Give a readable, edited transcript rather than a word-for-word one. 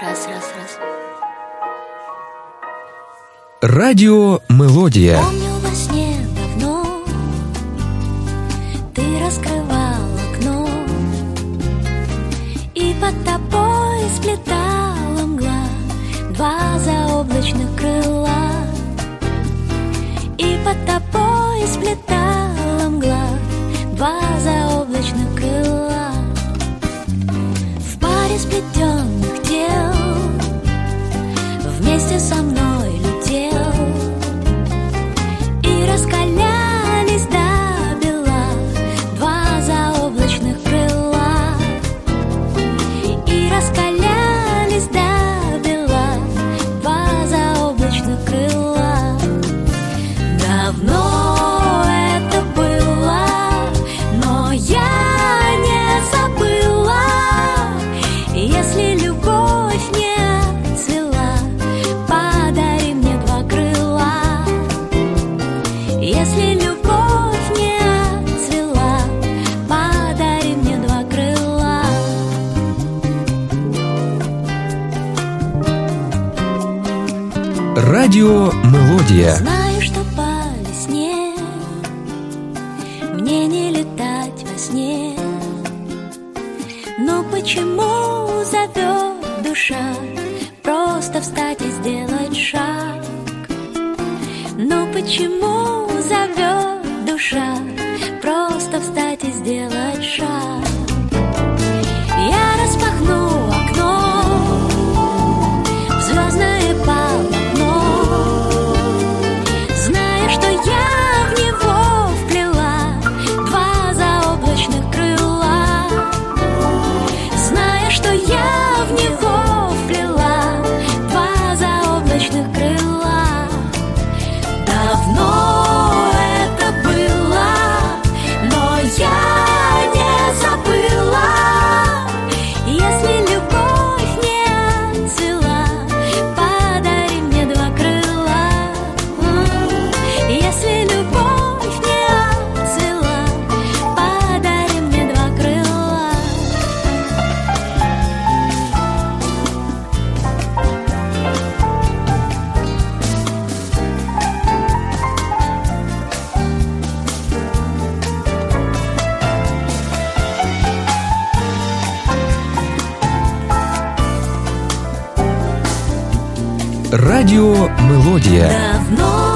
Радио Мелодия. Помню, во сне давно ты раскрывал окно, и под тобой сплетала мгла два заоблачных крыла, и под тобой сплетала мгла два заоблачных крыла. В паре сплетенных тел вместе со мной летел, и раскалялись до бела два заоблачных крыла, и раскалялись до бела два заоблачных крыла. Давно это было, но я не забыла. Если любовь не цвела, подари мне два крыла. Если любовь не цвела, подари мне два крыла. Радио Мелодия. Знаю, что по весне мне не летать во сне, но почему зовет душа просто встать и сделать шаг? Но почему зовет душа просто встать и сделать шаг? Я распахну окно в звездное полотно, зная, что я в него вплела два заоблачных крыла, зная, что я в него вплела два заоблачных крыла. Давно это было, но я не забыла. Если любовь не цвела, подари мне два крыла. Если любовь не цвела, подари мне два крыла. Радио Мелодия. Давно